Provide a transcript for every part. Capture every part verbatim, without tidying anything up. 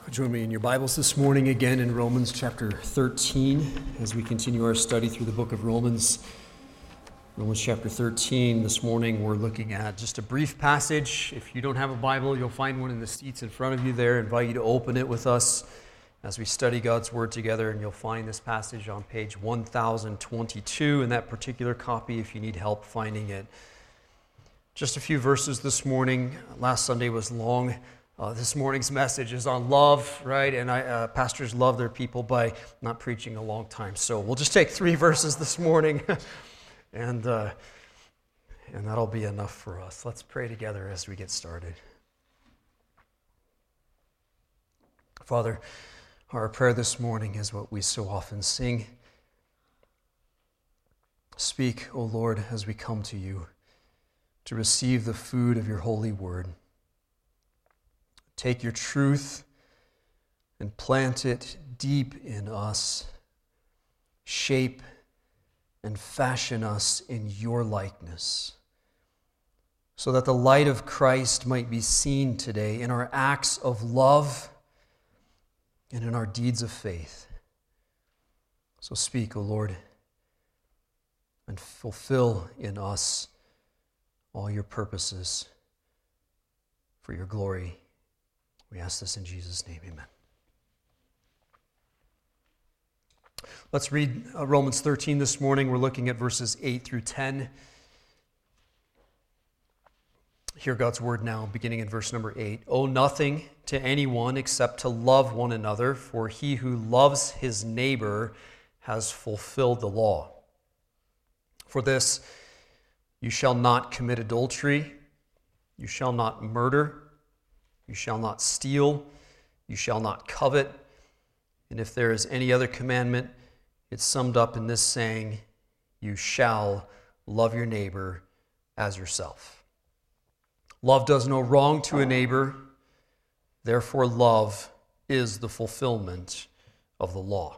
Join me in your Bibles this morning again in Romans chapter thirteen as we continue our study through the book of Romans. Romans chapter thirteen. This morning we're looking at just a brief passage. If you don't have a Bible, you'll find one in the seats in front of you there. I invite you to open it with us as we study God's Word together, and you'll find this passage on page one thousand twenty-two in that particular copy if you need help finding it. Just a few verses this morning. Last Sunday was long. Uh, this morning's message is on love, right? And I, uh, pastors love their people by not preaching a long time. So we'll just take three verses this morning, and uh, and that'll be enough for us. Let's pray together as we get started. Father, our prayer this morning is what we so often sing. Speak, O Lord, as we come to you to receive the food of your holy word. Take your truth and plant it deep in us. Shape and fashion us in your likeness, so that the light of Christ might be seen today in our acts of love and in our deeds of faith. So speak, O Lord, and fulfill in us all your purposes for your glory. We ask this in Jesus' name, amen. Let's read uh, Romans thirteen this morning. We're looking at verses eight through ten. Hear God's word now, beginning in verse number eight. Owe nothing to anyone except to love one another, for he who loves his neighbor has fulfilled the law. For this, you shall not commit adultery, you shall not murder, you shall not steal, you shall not covet, and if there is any other commandment, it's summed up in this saying, you shall love your neighbor as yourself. Love does no wrong to a neighbor, therefore love is the fulfillment of the law.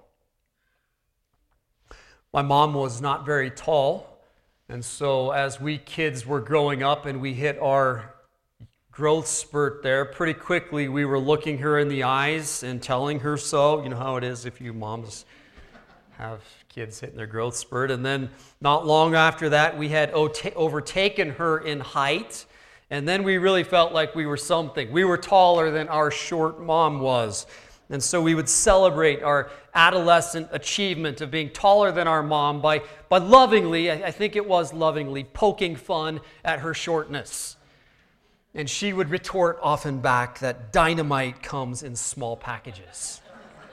My mom was not very tall, and so as we kids were growing up and we hit our growth spurt there, pretty quickly we were looking her in the eyes and telling her so. You know how it is if you moms have kids hitting their growth spurt. And then not long after that, we had overtaken her in height. And then we really felt like we were something. We were taller than our short mom was. And so we would celebrate our adolescent achievement of being taller than our mom by, by lovingly, I think it was lovingly, poking fun at her shortness. And she would retort often back that dynamite comes in small packages.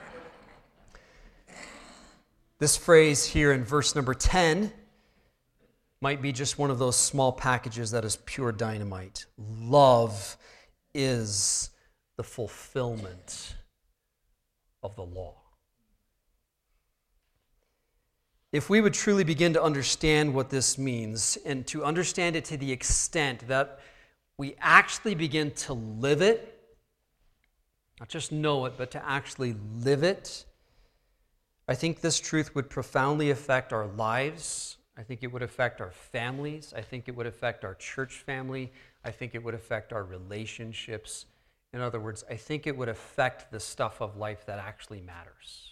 This phrase here in verse number ten might be just one of those small packages that is pure dynamite. Love is the fulfillment of the law. If we would truly begin to understand what this means, and to understand it to the extent that we actually begin to live it, not just know it, but to actually live it, I think this truth would profoundly affect our lives. I think it would affect our families. I think it would affect our church family. I think it would affect our relationships. In other words, I think it would affect the stuff of life that actually matters.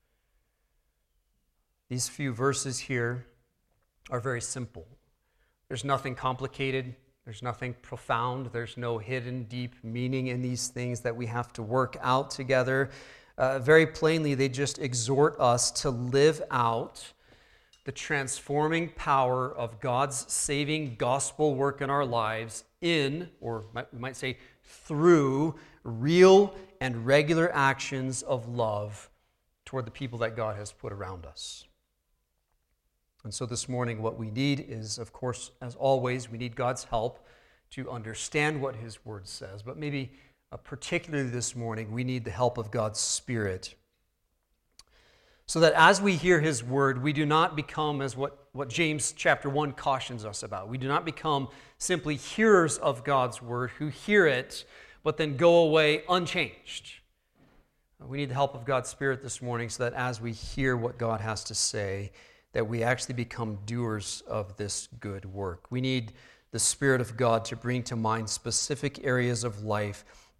These few verses here are very simple. There's nothing complicated. There's nothing profound. There's no hidden deep meaning in these things that we have to work out together. Uh, very plainly, they just exhort us to live out the transforming power of God's saving gospel work in our lives in, or we might say through, real and regular actions of love toward the people that God has put around us. And so this morning, what we need is, of course, as always, we need God's help to understand what His Word says. But maybe uh, particularly this morning, we need the help of God's Spirit. So that as we hear His Word, we do not become, as what, what James chapter one cautions us about, we do not become simply hearers of God's Word who hear it, but then go away unchanged. We need the help of God's Spirit this morning so that as we hear what God has to say, that we actually become doers of this good work. We need the Spirit of God to bring to mind specific areas of life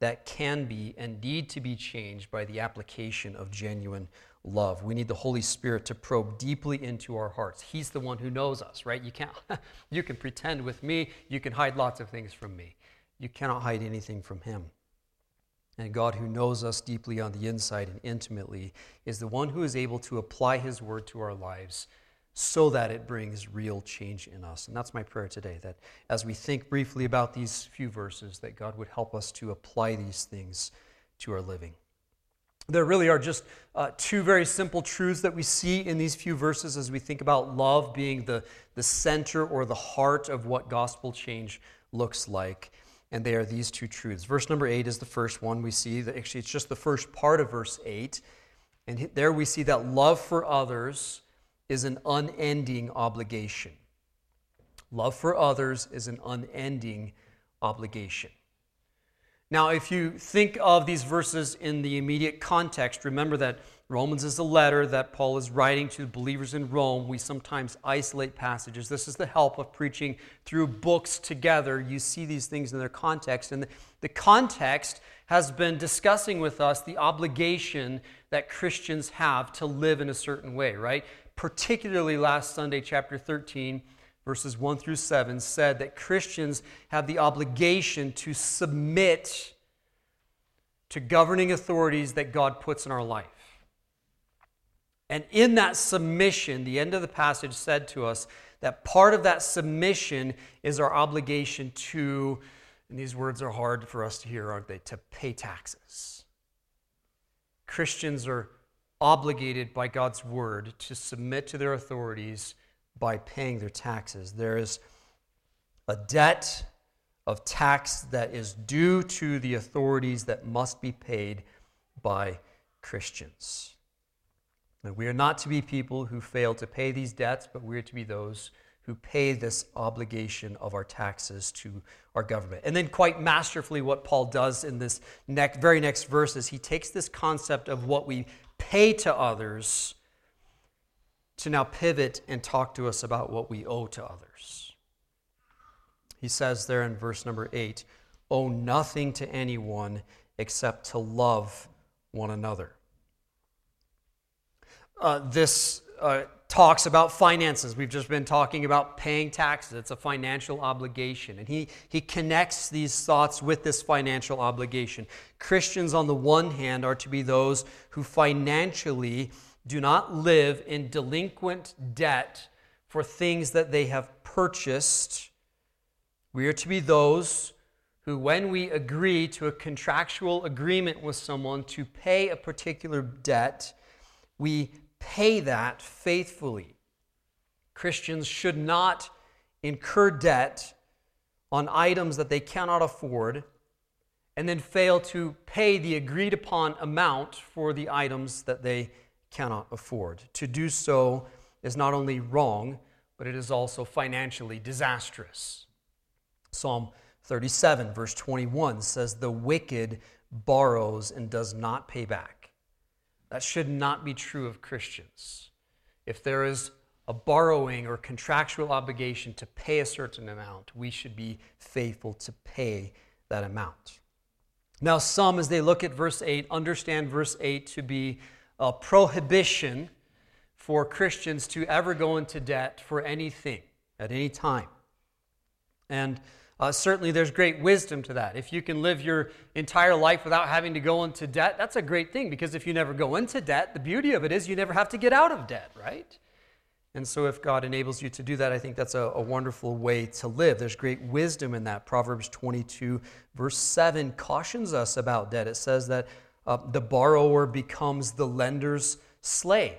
that can be and need to be changed by the application of genuine love. We need the Holy Spirit to probe deeply into our hearts. He's the one who knows us, right? You can't, you can pretend with me, you can hide lots of things from me. You cannot hide anything from Him. And God, who knows us deeply on the inside and intimately, is the one who is able to apply His word to our lives so that it brings real change in us. And that's my prayer today, that as we think briefly about these few verses, that God would help us to apply these things to our living. There really are just uh, two very simple truths that we see in these few verses as we think about love being the, the center or the heart of what gospel change looks like. And they are these two truths. Verse number eight is the first one we see. That actually, it's just the first part of verse eight. And there we see that love for others is an unending obligation. Love for others is an unending obligation. Now, if you think of these verses in the immediate context, remember that Romans is a letter that Paul is writing to believers in Rome. We sometimes isolate passages. This is the help of preaching through books together. You see these things in their context. And the context has been discussing with us the obligation that Christians have to live in a certain way, right? Particularly last Sunday, chapter thirteen, verses one through seven, said that Christians have the obligation to submit to governing authorities that God puts in our life. And in that submission, the end of the passage said to us that part of that submission is our obligation to, and these words are hard for us to hear, aren't they? To pay taxes. Christians are obligated by God's word to submit to their authorities by paying their taxes. There is a debt of tax that is due to the authorities that must be paid by Christians. And we are not to be people who fail to pay these debts, but we are to be those who pay this obligation of our taxes to our government. And then quite masterfully what Paul does in this next, very next verse is he takes this concept of what we pay to others to now pivot and talk to us about what we owe to others. He says there in verse number eight, owe nothing to anyone except to love one another. Uh, this uh, talks about finances. We've just been talking about paying taxes. It's a financial obligation. And he, he connects these thoughts with this financial obligation. Christians, on the one hand, are to be those who financially do not live in delinquent debt for things that they have purchased. We are to be those who, when we agree to a contractual agreement with someone to pay a particular debt, we pay that faithfully. Christians should not incur debt on items that they cannot afford and then fail to pay the agreed upon amount for the items that they cannot afford. To do so is not only wrong, but it is also financially disastrous. Psalm thirty-seven, verse twenty-one says, "The wicked borrows and does not pay back." That should not be true of Christians. If there is a borrowing or contractual obligation to pay a certain amount, we should be faithful to pay that amount. Now, some, as they look at verse eight, understand verse eight to be a prohibition for Christians to ever go into debt for anything at any time. And uh, certainly there's great wisdom to that. If you can live your entire life without having to go into debt, that's a great thing, because if you never go into debt, the beauty of it is you never have to get out of debt, right? And so if God enables you to do that, I think that's a, a wonderful way to live. There's great wisdom in that. Proverbs twenty-two, verse seven cautions us about debt. It says that uh, the borrower becomes the lender's slave.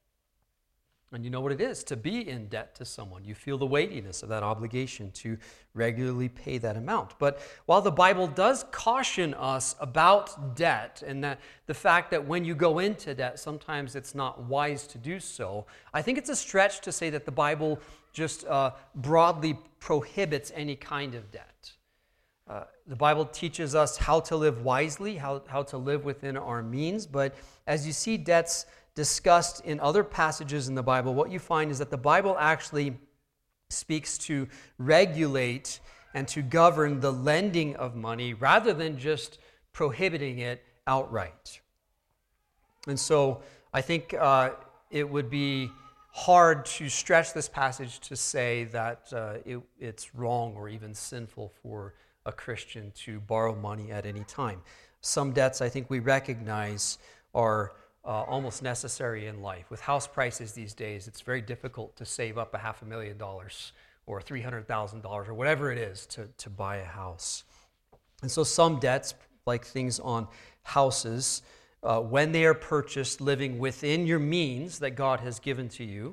And you know what it is to be in debt to someone. You feel the weightiness of that obligation to regularly pay that amount. But while the Bible does caution us about debt and that the fact that when you go into debt, sometimes it's not wise to do so, I think it's a stretch to say that the Bible just uh, broadly prohibits any kind of debt. Uh, the Bible teaches us how to live wisely, how, how to live within our means, but as you see debts discussed in other passages in the Bible, what you find is that the Bible actually speaks to regulate and to govern the lending of money rather than just prohibiting it outright. And so I think uh, it would be hard to stretch this passage to say that uh, it, it's wrong or even sinful for a Christian to borrow money at any time. Some debts I think we recognize are uh, almost necessary in life. With house prices these days, it's very difficult to save up a half a million dollars or three hundred thousand dollars or whatever it is to, to buy a house. And so some debts, like things on houses, Uh, when they are purchased living within your means that God has given to you,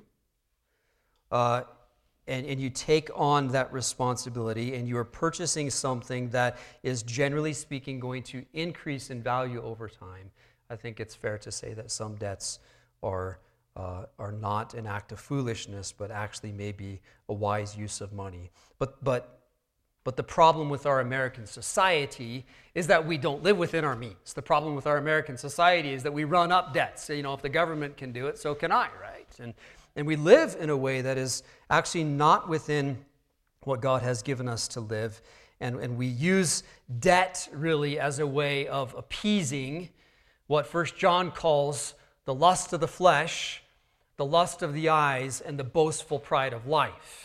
uh, and, and you take on that responsibility and you are purchasing something that is generally speaking going to increase in value over time, I think it's fair to say that some debts are, uh, are not an act of foolishness, but actually maybe a wise use of money. But, but But the problem with our American society is that we don't live within our means. The problem with our American society is that we run up debts. You know, if the government can do it, so can I, right? And, and we live in a way that is actually not within what God has given us to live. And, and we use debt really as a way of appeasing what First John calls the lust of the flesh, the lust of the eyes, and the boastful pride of life.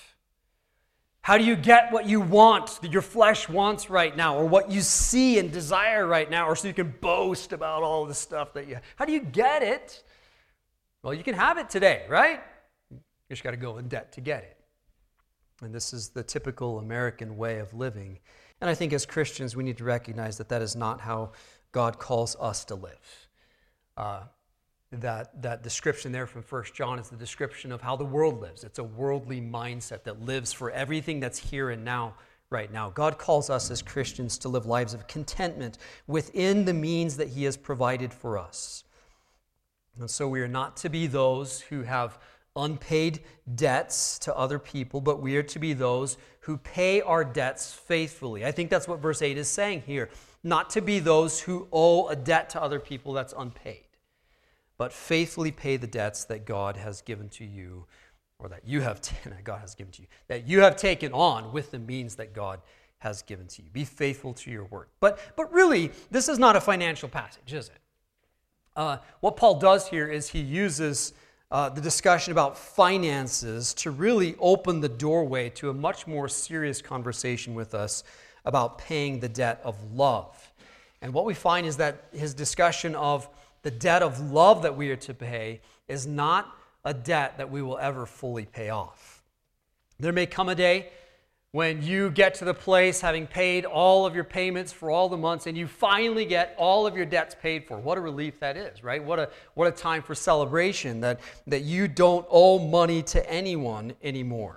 How do you get what you want, that your flesh wants right now, or what you see and desire right now, or so you can boast about all the stuff that you have? How do you get it? Well, you can have it today, right? You just got to go in debt to get it. And this is the typical American way of living. And I think as Christians, we need to recognize that that is not how God calls us to live. Uh, That, that description there from First John is the description of how the world lives. It's a worldly mindset that lives for everything that's here and now, right now. God calls us as Christians to live lives of contentment within the means that He has provided for us. And so we are not to be those who have unpaid debts to other people, but we are to be those who pay our debts faithfully. I think that's what verse eight is saying here. Not to be those who owe a debt to other people that's unpaid, but faithfully pay the debts that God has given to you, or that you have t- that God has given to you, that you have taken on with the means that God has given to you. Be faithful to your word. But but really, this is not a financial passage, is it? Uh, what Paul does here is he uses uh, the discussion about finances to really open the doorway to a much more serious conversation with us about paying the debt of love. And what we find is that his discussion of the debt of love that we are to pay is not a debt that we will ever fully pay off. There may come a day when you get to the place having paid all of your payments for all the months and you finally get all of your debts paid for. What a relief that is, right? What a what a time for celebration that, that you don't owe money to anyone anymore.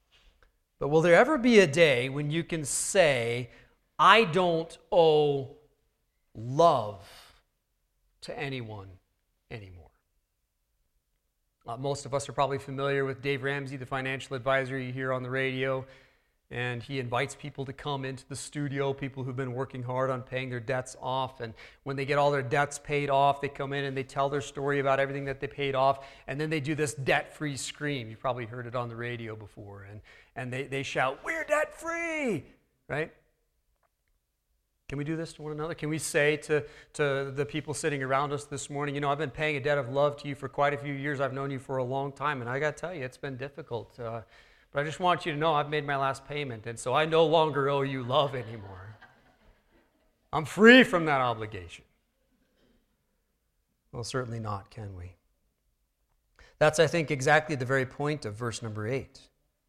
But will there ever be a day when you can say, I don't owe love to anyone anymore? Uh, most of us are probably familiar with Dave Ramsey, the financial advisor you hear on the radio, and he invites people to come into the studio, people who've been working hard on paying their debts off, and when they get all their debts paid off, they come in and they tell their story about everything that they paid off, and then they do this debt-free scream. You've probably heard it on the radio before, and, and they, they shout, we're debt-free, right? Can we do this to one another? Can we say to, to the people sitting around us this morning, you know, I've been paying a debt of love to you for quite a few years. I've known you for a long time, and I got to tell you, it's been difficult. Uh, but I just want you to know I've made my last payment, and so I no longer owe you love anymore. I'm free from that obligation. Well, certainly not, can we? That's, I think, exactly the very point of verse number eight.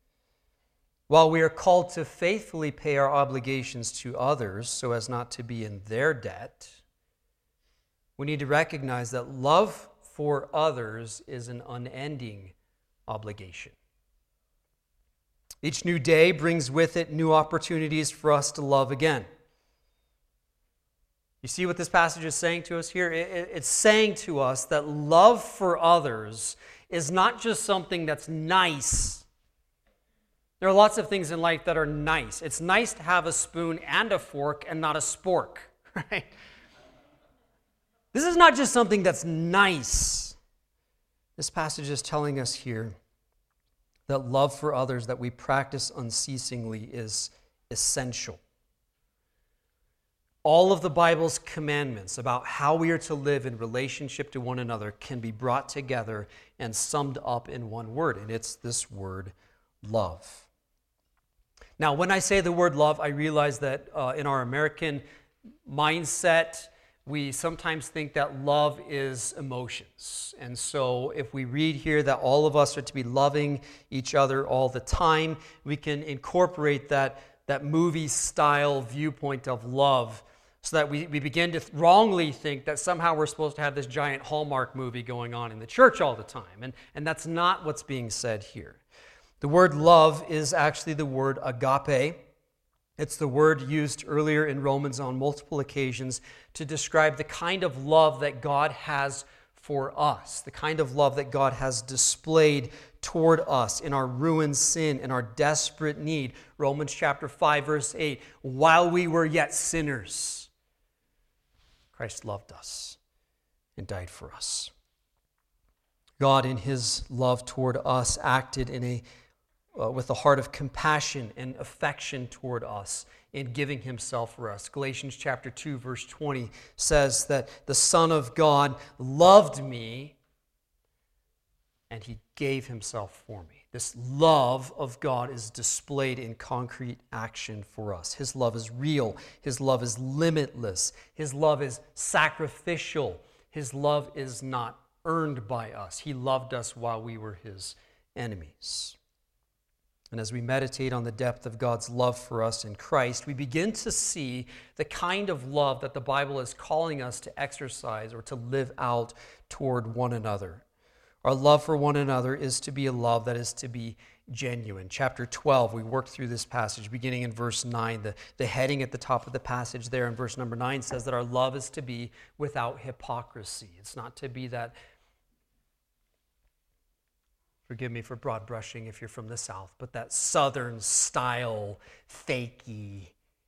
While we are called to faithfully pay our obligations to others so as not to be in their debt, we need to recognize that love for others is an unending obligation. Each new day brings with it new opportunities for us to love again. You see what this passage is saying to us here? It's saying to us that love for others is not just something that's nice. There are lots of things in life that are nice. It's nice to have a spoon and a fork and not a spork, right? This is not just something that's nice. This passage is telling us here that love for others that we practice unceasingly is essential. All of the Bible's commandments about how we are to live in relationship to one another can be brought together and summed up in one word, and it's this word, love. Now, when I say the word love, I realize that uh, in our American mindset, we sometimes think that love is emotions. And so if we read here that all of us are to be loving each other all the time, we can incorporate that, that movie-style viewpoint of love so that we, we begin to th- wrongly think that somehow we're supposed to have this giant Hallmark movie going on in the church all the time. And, and that's not what's being said here. The word love is actually the word agape. It's the word used earlier in Romans on multiple occasions to describe the kind of love that God has for us, the kind of love that God has displayed toward us in our ruined sin, in our desperate need. Romans chapter five, verse eight, while we were yet sinners, Christ loved us and died for us. God, in his love toward us, acted in a Uh, with a heart of compassion and affection toward us in giving himself for us. Galatians chapter two, verse twenty says that the Son of God loved me and he gave himself for me. This love of God is displayed in concrete action for us. His love is real. His love is limitless. His love is sacrificial. His love is not earned by us. He loved us while we were his enemies. And as we meditate on the depth of God's love for us in Christ, we begin to see the kind of love that the Bible is calling us to exercise or to live out toward one another. Our love for one another is to be a love that is to be genuine. Chapter twelve, we worked through this passage beginning in verse nine. The, the heading at the top of the passage there in verse number nine says that our love is to be without hypocrisy. It's not to be that, forgive me for broad brushing if you're from the South, but that Southern style, fakey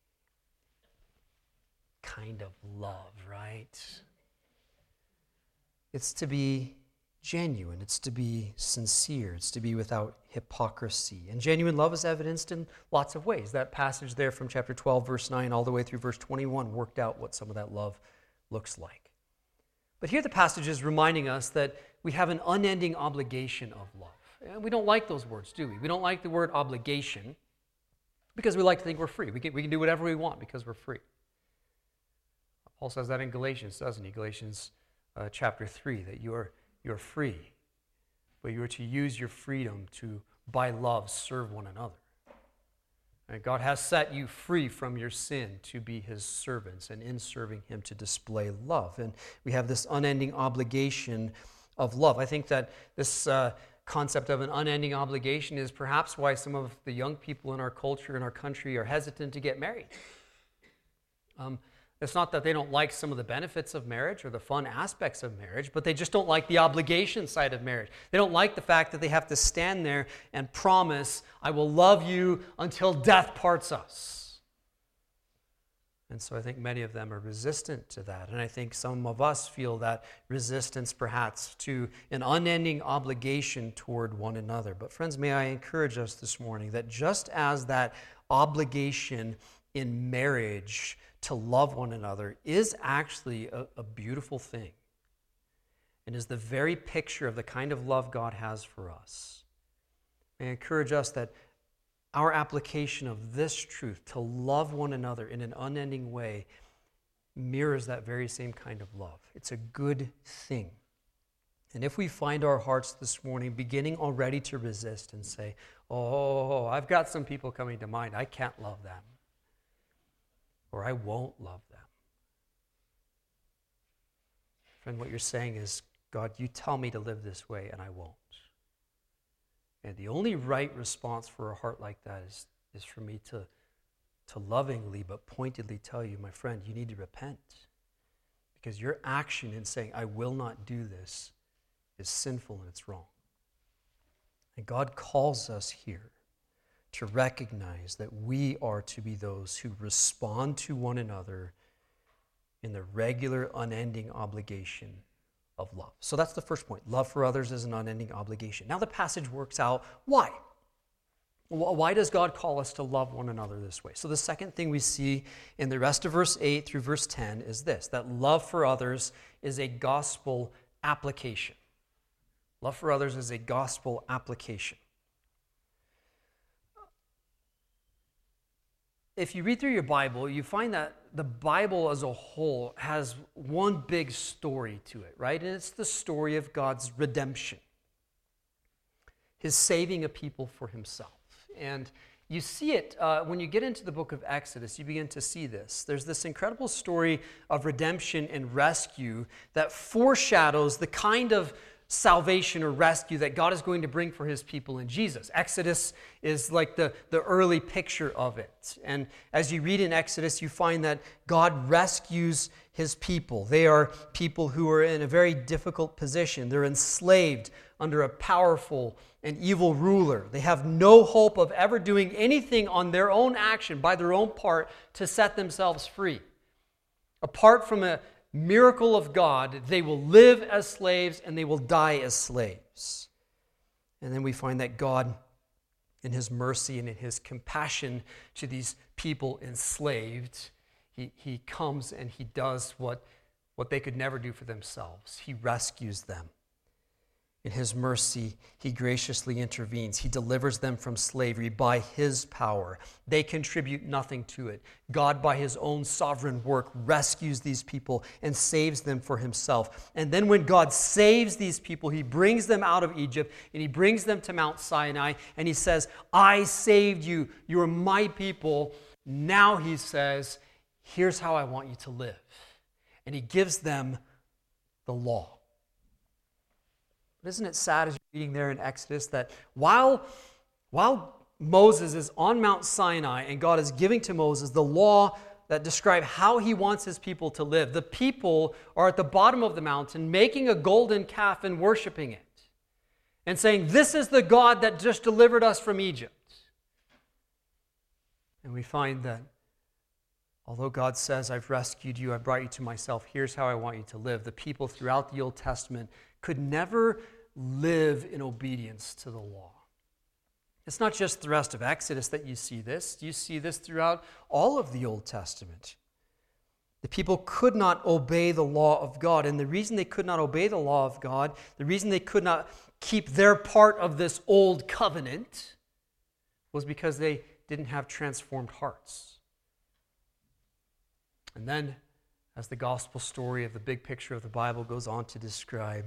kind of love, right? It's to be genuine. It's to be sincere. It's to be without hypocrisy. And genuine love is evidenced in lots of ways. That passage there from chapter twelve, verse nine, all the way through verse twenty-one worked out what some of that love looks like. But here the passage is reminding us that we have an unending obligation of love. And we don't like those words, do we? We don't like the word obligation because we like to think we're free. We can, we can do whatever we want because we're free. Paul says that in Galatians, doesn't he? Galatians uh, chapter three, that you are, you are free, but you are to use your freedom to, by love, serve one another. And God has set you free from your sin to be his servants, and in serving him to display love. And we have this unending obligation of love. I think that this uh, concept of an unending obligation is perhaps why some of the young people in our culture, in our country, are hesitant to get married. Um, it's not that they don't like some of the benefits of marriage or the fun aspects of marriage, but they just don't like the obligation side of marriage. They don't like the fact that they have to stand there and promise, I will love you until death parts us. And so I think many of them are resistant to that. And I think some of us feel that resistance perhaps to an unending obligation toward one another. But friends, may I encourage us this morning that just as that obligation in marriage to love one another is actually a, a beautiful thing and is the very picture of the kind of love God has for us, may I encourage us that our application of this truth to love one another in an unending way mirrors that very same kind of love. It's a good thing. And if we find our hearts this morning beginning already to resist and say, oh, I've got some people coming to mind, I can't love them, or I won't love them. Friend, what you're saying is, God, you tell me to live this way and I won't. And the only right response for a heart like that is, is for me to, to lovingly but pointedly tell you, my friend, you need to repent. Because your action in saying, I will not do this, is sinful and it's wrong. And God calls us here to recognize that we are to be those who respond to one another in the regular, unending obligation of love. So that's the first point. Love for others is an unending obligation. Now the passage works out why. Why does God call us to love one another this way? So the second thing we see in the rest of verse eight through verse ten is this, that love for others is a gospel application. Love for others is a gospel application. If you read through your Bible, you find that the Bible as a whole has one big story to it, right? And it's the story of God's redemption, His saving a people for Himself. And you see it uh, when you get into the book of Exodus, you begin to see this. There's this incredible story of redemption and rescue that foreshadows the kind of salvation or rescue that God is going to bring for His people in Jesus. Exodus is like the, the early picture of it. And as you read in Exodus, you find that God rescues His people. They are people who are in a very difficult position. They're enslaved under a powerful and evil ruler. They have no hope of ever doing anything on their own action, by their own part, to set themselves free. Apart from a miracle of God, they will live as slaves and they will die as slaves. And then we find that God, in His mercy and in His compassion to these people enslaved, He, he comes and He does what, what they could never do for themselves. He rescues them. In His mercy, He graciously intervenes. He delivers them from slavery by His power. They contribute nothing to it. God, by His own sovereign work, rescues these people and saves them for Himself. And then when God saves these people, He brings them out of Egypt and He brings them to Mount Sinai and He says, I saved you. You are my people. Now He says, here's how I want you to live. And He gives them the law. But isn't it sad as you're reading there in Exodus that while, while Moses is on Mount Sinai and God is giving to Moses the law that describe how He wants His people to live, the people are at the bottom of the mountain making a golden calf and worshiping it and saying, this is the God that just delivered us from Egypt. And we find that although God says, I've rescued you, I've brought you to myself, here's how I want you to live, the people throughout the Old Testament could never live in obedience to the law. It's not just the rest of Exodus that you see this. You see this throughout all of the Old Testament. The people could not obey the law of God. And the reason they could not obey the law of God, the reason they could not keep their part of this old covenant, was because they didn't have transformed hearts. And then, as the gospel story of the big picture of the Bible goes on to describe,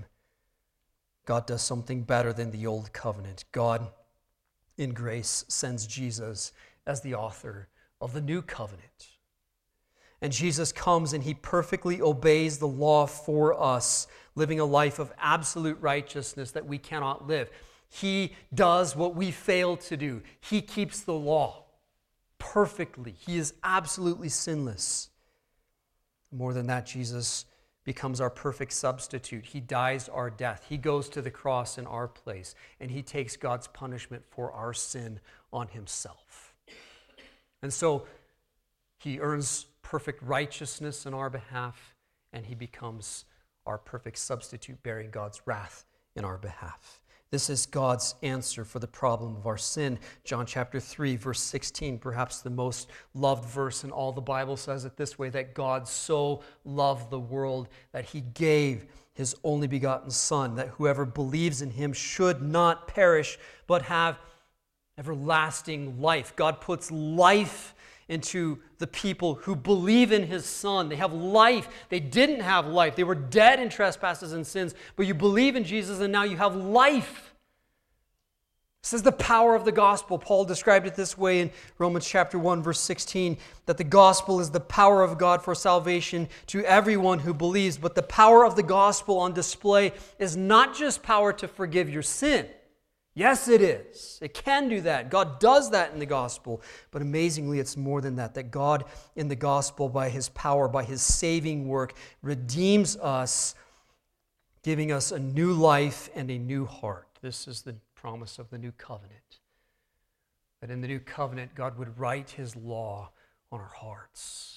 God does something better than the old covenant. God, in grace, sends Jesus as the author of the new covenant. And Jesus comes and He perfectly obeys the law for us, living a life of absolute righteousness that we cannot live. He does what we fail to do. He keeps the law perfectly. He is absolutely sinless. More than that, Jesus becomes our perfect substitute. He dies our death. He goes to the cross in our place, and He takes God's punishment for our sin on Himself. And so He earns perfect righteousness in our behalf, and He becomes our perfect substitute, bearing God's wrath in our behalf. This is God's answer for the problem of our sin. John chapter three, verse sixteen, perhaps the most loved verse in all the Bible, says it this way, that God so loved the world that He gave His only begotten Son, that whoever believes in Him should not perish, but have everlasting life. God puts life into the people who believe in His Son. They have life. They didn't have life. They were dead in trespasses and sins, but you believe in Jesus and now you have life. This is the power of the gospel. Paul described it this way in Romans chapter one, verse sixteen, that the gospel is the power of God for salvation to everyone who believes. But the power of the gospel on display is not just power to forgive your sin. Yes, it is. It can do that. God does that in the gospel. But amazingly, it's more than that. That God in the gospel, by His power, by His saving work, redeems us, giving us a new life and a new heart. This is the promise of the new covenant. That in the new covenant, God would write His law on our hearts.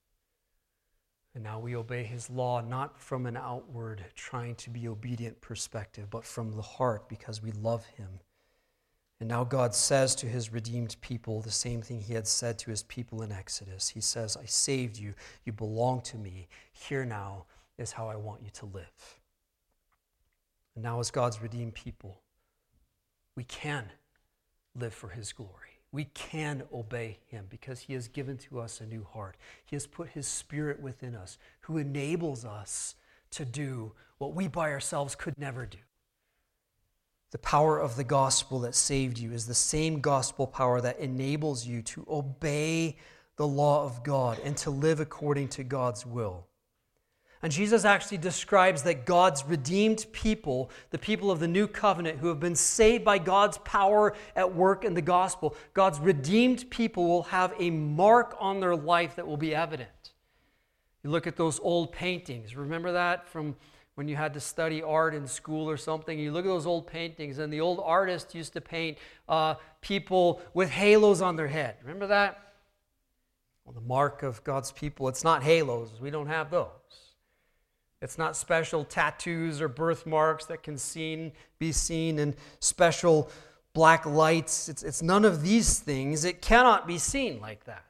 And now we obey His law not from an outward trying to be obedient perspective, but from the heart because we love Him And now God says to his redeemed people the same thing he had said to his people in Exodus. He says, I saved you. You belong to me. Here now is how I want you to live. And now as God's redeemed people, we can live for his glory. We can obey him because he has given to us a new heart. He has put his Spirit within us who enables us to do what we by ourselves could never do. The power of the gospel that saved you is the same gospel power that enables you to obey the law of God and to live according to God's will. And Jesus actually describes that God's redeemed people, the people of the new covenant who have been saved by God's power at work in the gospel, God's redeemed people will have a mark on their life that will be evident. You look at those old paintings. Remember that from when you had to study art in school or something? You look at those old paintings, and the old artist used to paint uh, people with halos on their head. Remember that? Well, the mark of God's people, it's not halos. We don't have those. It's not special tattoos or birthmarks that can seen, be seen in special black lights. It's, it's none of these things. It cannot be seen like that.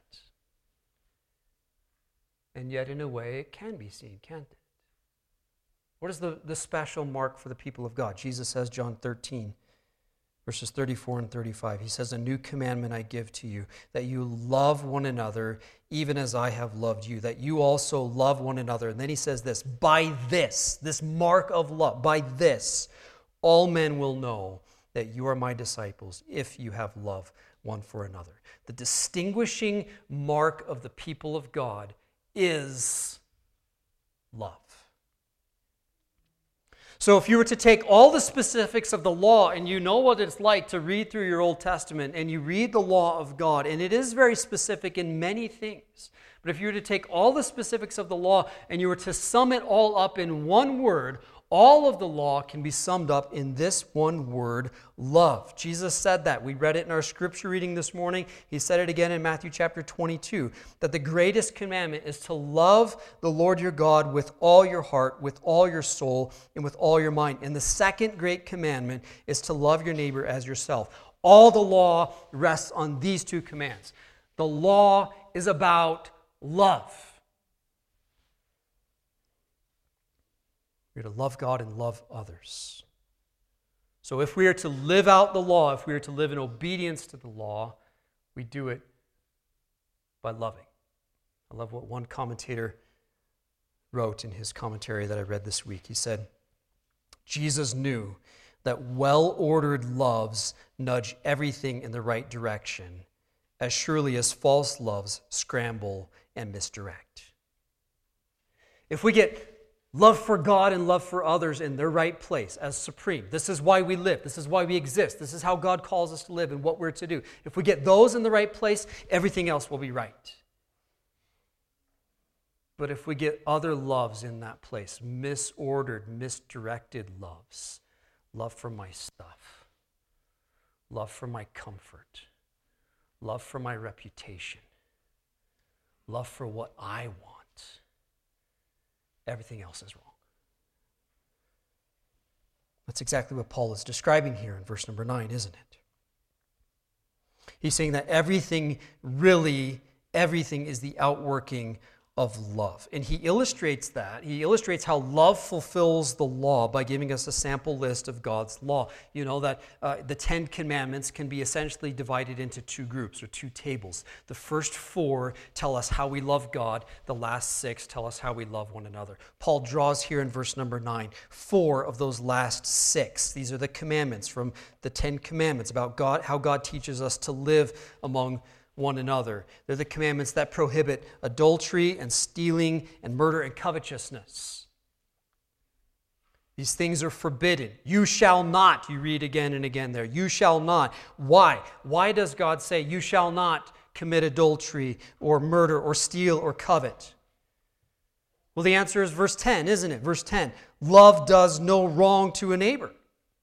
And yet, in a way, it can be seen, can't it? What is the, the special mark for the people of God? Jesus says, John thirteen, verses thirty-four and thirty-five. He says, a new commandment I give to you, that you love one another, even as I have loved you, that you also love one another. And then he says this, by this, this mark of love, by this, all men will know that you are my disciples, if you have love one for another. The distinguishing mark of the people of God is love. So if you were to take all the specifics of the law, and you know what it's like to read through your Old Testament, and you read the law of God, and it is very specific in many things, but if you were to take all the specifics of the law and you were to sum it all up in one word, all of the law can be summed up in this one word, love. Jesus said that. We read it in our scripture reading this morning. He said it again in Matthew chapter twenty-two, that the greatest commandment is to love the Lord your God with all your heart, with all your soul, and with all your mind. And the second great commandment is to love your neighbor as yourself. All the law rests on these two commands. The law is about love. We're to love God and love others. So if we are to live out the law, if we are to live in obedience to the law, we do it by loving. I love what one commentator wrote in his commentary that I read this week. He said, Jesus knew that well-ordered loves nudge everything in the right direction, as surely as false loves scramble and misdirect. If we get love for God and love for others in their right place as supreme. This is why we live. This is why we exist. This is how God calls us to live and what we're to do. If we get those in the right place, everything else will be right. But if we get other loves in that place, misordered, misdirected loves, love for my stuff, love for my comfort, love for my reputation, love for what I want, everything else is wrong. That's exactly what Paul is describing here in verse number nine, isn't it? He's saying that everything, really, everything is the outworking of love. And he illustrates that. He illustrates how love fulfills the law by giving us a sample list of God's law. You know that uh, the Ten Commandments can be essentially divided into two groups or two tables. The first four tell us how we love God. The last six tell us how we love one another. Paul draws here in verse number nine four of those last six. These are the commandments from the Ten Commandments about God, how God teaches us to live among one another. They're the commandments that prohibit adultery and stealing and murder and covetousness. These things are forbidden. You shall not, you read again and again there. You shall not. Why? Why does God say you shall not commit adultery or murder or steal or covet? Well, the answer is verse ten, isn't it? Verse ten. Love does no wrong to a neighbor.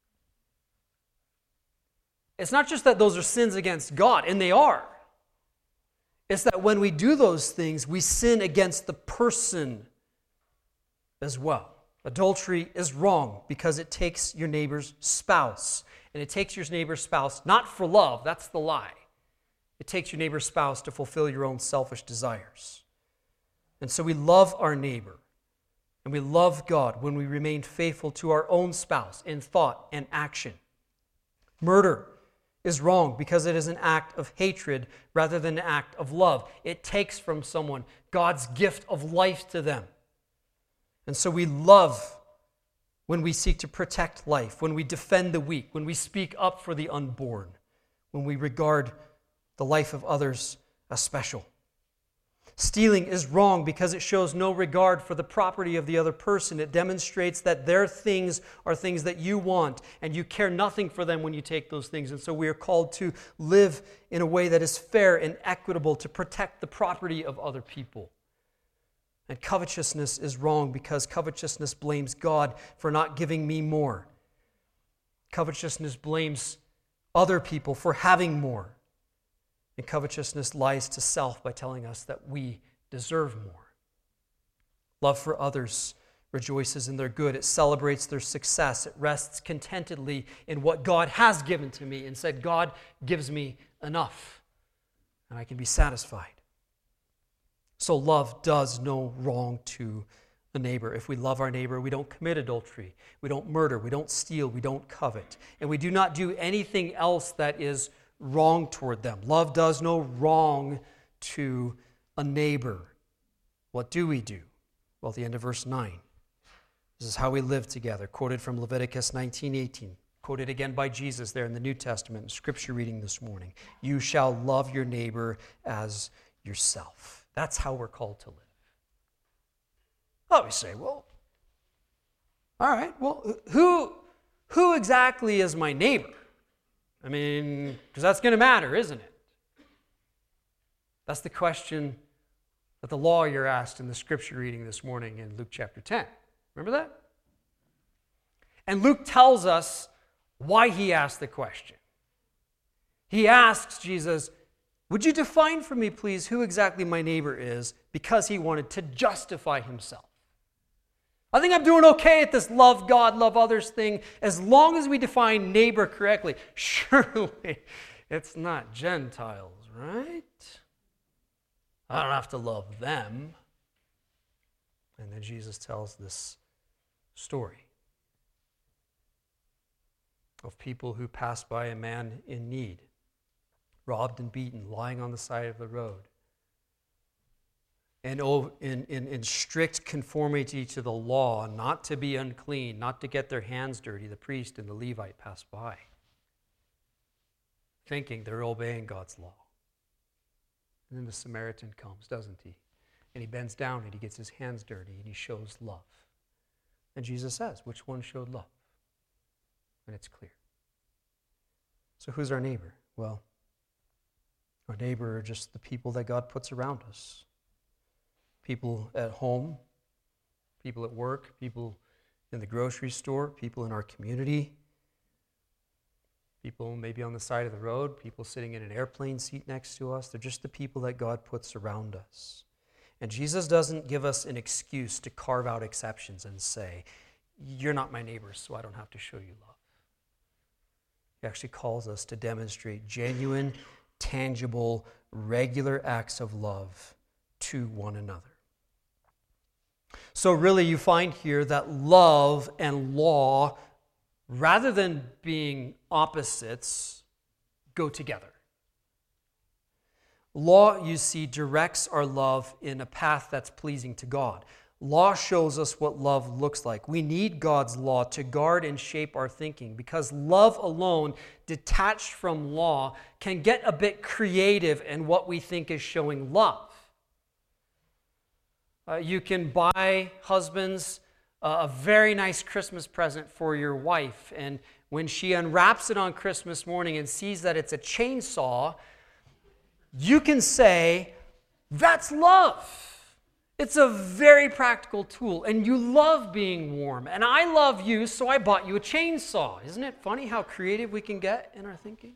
It's not just that those are sins against God, and they are. It's that when we do those things, we sin against the person as well. Adultery is wrong because it takes your neighbor's spouse. And it takes your neighbor's spouse not for love, that's the lie. It takes your neighbor's spouse to fulfill your own selfish desires. And so we love our neighbor and we love God when we remain faithful to our own spouse in thought and action. Murder is wrong because it is an act of hatred rather than an act of love. It takes from someone God's gift of life to them. And so we love when we seek to protect life, when we defend the weak, when we speak up for the unborn, when we regard the life of others as special. Stealing is wrong because it shows no regard for the property of the other person. It demonstrates that their things are things that you want, and you care nothing for them when you take those things. And so we are called to live in a way that is fair and equitable to protect the property of other people. And covetousness is wrong because covetousness blames God for not giving me more. Covetousness blames other people for having more. And covetousness lies to self by telling us that we deserve more. Love for others rejoices in their good. It celebrates their success. It rests contentedly in what God has given to me and said, God gives me enough, and I can be satisfied. So love does no wrong to a neighbor. If we love our neighbor, we don't commit adultery, we don't murder, we don't steal, we don't covet, and we do not do anything else that is wrong toward them. Love does no wrong to a neighbor. What do we do? Well, at the end of verse nine, this is how we live together, quoted from Leviticus nineteen eighteen, quoted again by Jesus there in the New Testament, scripture reading this morning. You shall love your neighbor as yourself. That's how we're called to live. Oh, we say, well, all right, well, who, who exactly is my neighbor? I mean, because that's going to matter, isn't it? That's the question that the lawyer asked in the scripture reading this morning in Luke chapter ten. Remember that? And Luke tells us why he asked the question. He asks Jesus, would you define for me, please, who exactly my neighbor is, because he wanted to justify himself. I think I'm doing okay at this love God, love others thing, as long as we define neighbor correctly. Surely it's not Gentiles, right? I don't have to love them. And then Jesus tells this story of people who passed by a man in need, robbed and beaten, lying on the side of the road. And in, in, in strict conformity to the law, not to be unclean, not to get their hands dirty, the priest and the Levite pass by, thinking they're obeying God's law. And then the Samaritan comes, doesn't he? And he bends down and he gets his hands dirty and he shows love. And Jesus says, which one showed love? And it's clear. So who's our neighbor? Well, our neighbor are just the people that God puts around us. People at home, people at work, people in the grocery store, people in our community, people maybe on the side of the road, people sitting in an airplane seat next to us. They're just the people that God puts around us. And Jesus doesn't give us an excuse to carve out exceptions and say, you're not my neighbor, so I don't have to show you love. He actually calls us to demonstrate genuine, tangible, regular acts of love to one another. So really you find here that love and law, rather than being opposites, go together. Law, you see, directs our love in a path that's pleasing to God. Law shows us what love looks like. We need God's law to guard and shape our thinking because love alone, detached from law, can get a bit creative in what we think is showing love. Uh, you can buy husbands uh, a very nice Christmas present for your wife, and when she unwraps it on Christmas morning and sees that it's a chainsaw, you can say, that's love. It's a very practical tool, and you love being warm, and I love you, so I bought you a chainsaw. Isn't it funny how creative we can get in our thinking?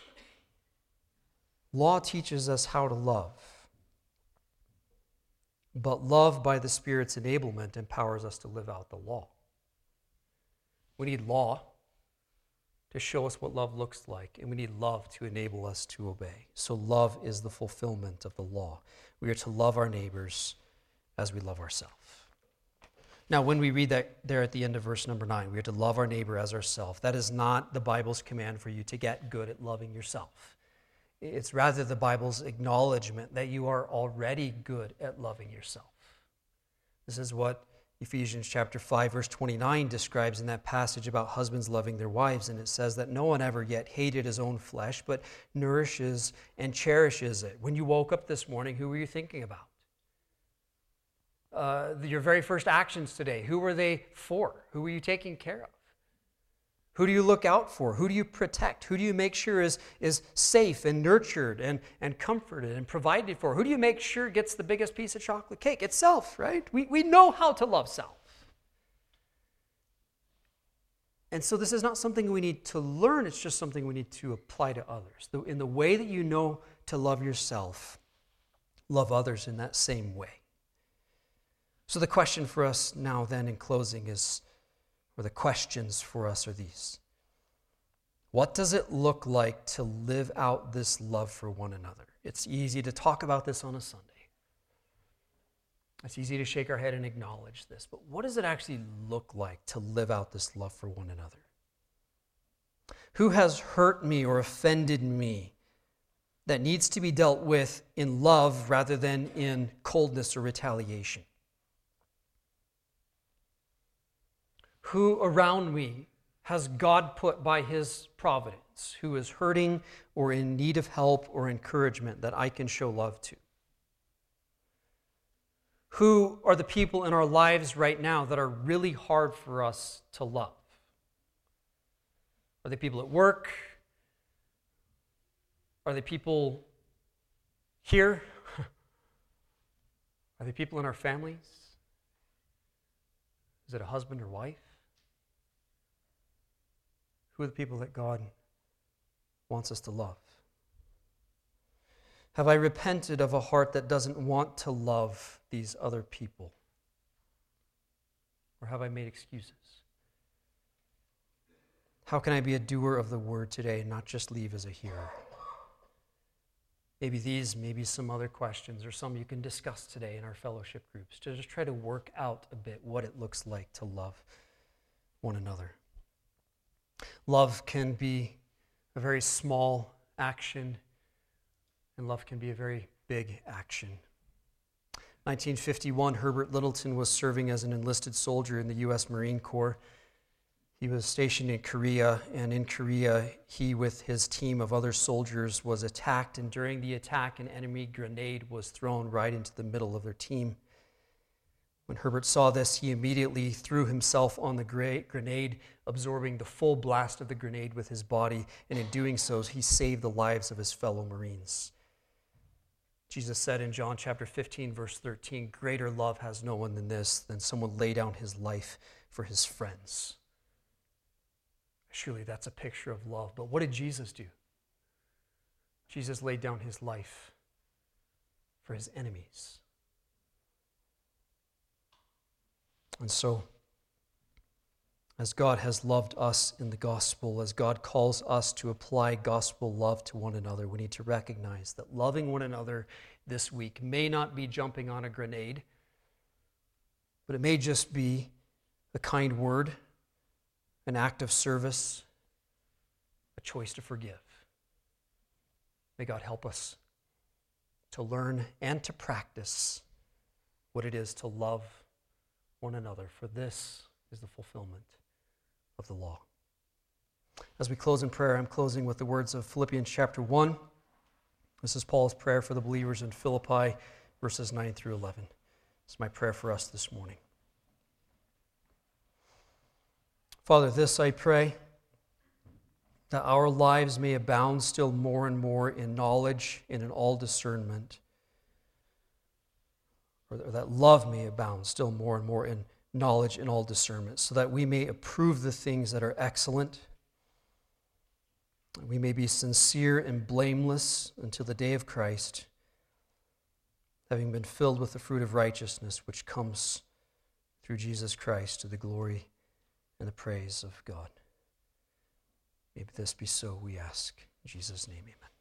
Law teaches us how to love. But love by the Spirit's enablement empowers us to live out the law. We need law to show us what love looks like, and we need love to enable us to obey. So love is the fulfillment of the law. We are to love our neighbors as we love ourselves. Now, when we read that there at the end of verse number nine, we are to love our neighbor as ourselves. That is not the Bible's command for you to get good at loving yourself. It's rather the Bible's acknowledgement that you are already good at loving yourself. This is what Ephesians chapter five, verse twenty-nine describes in that passage about husbands loving their wives. And it says that no one ever yet hated his own flesh, but nourishes and cherishes it. When you woke up this morning, who were you thinking about? Uh, your very first actions today, who were they for? Who were you taking care of? Who do you look out for? Who do you protect? Who do you make sure is, is safe and nurtured and, and comforted and provided for? Who do you make sure gets the biggest piece of chocolate cake? It's self, right? We, we know how to love self. And so this is not something we need to learn. It's just something we need to apply to others. In the way that you know to love yourself, love others in that same way. So the question for us now then in closing is, or the questions for us are these. What does it look like to live out this love for one another? It's easy to talk about this on a Sunday. It's easy to shake our head and acknowledge this, but what does it actually look like to live out this love for one another? Who has hurt me or offended me that needs to be dealt with in love rather than in coldness or retaliation? Who around me has God put by His providence, who is hurting or in need of help or encouragement that I can show love to? Who are the people in our lives right now that are really hard for us to love? Are they people at work? Are they people here? Are they people in our families? Is it a husband or wife? Who are the people that God wants us to love? Have I repented of a heart that doesn't want to love these other people? Or have I made excuses? How can I be a doer of the word today and not just leave as a hearer? Maybe these, maybe some other questions, or some you can discuss today in our fellowship groups to just try to work out a bit what it looks like to love one another. Love can be a very small action, and love can be a very big action. nineteen fifty-one, Herbert Littleton was serving as an enlisted soldier in the U S Marine Corps. He was stationed in Korea, and in Korea, he with his team of other soldiers was attacked, and during the attack, an enemy grenade was thrown right into the middle of their team. When Herbert saw this, he immediately threw himself on the grenade, absorbing the full blast of the grenade with his body, and in doing so, he saved the lives of his fellow Marines. Jesus said in John chapter fifteen, verse thirteen, "Greater love has no one than this, than someone lay down his life for his friends." Surely that's a picture of love. But what did Jesus do? Jesus laid down his life for his enemies. And so, as God has loved us in the gospel, as God calls us to apply gospel love to one another, we need to recognize that loving one another this week may not be jumping on a grenade, but it may just be a kind word, an act of service, a choice to forgive. May God help us to learn and to practice what it is to love one another, for this is the fulfillment of the law. As we close in prayer, I'm closing with the words of Philippians chapter one. This is Paul's prayer for the believers in Philippi, verses nine through eleven. It's my prayer for us this morning. Father, this I pray, that our lives may abound still more and more in knowledge and in all discernment, or that love may abound still more and more in knowledge and all discernment, so that we may approve the things that are excellent. We may be sincere and blameless until the day of Christ, having been filled with the fruit of righteousness which comes through Jesus Christ to the glory and the praise of God. May this be so, we ask. In Jesus' name, amen.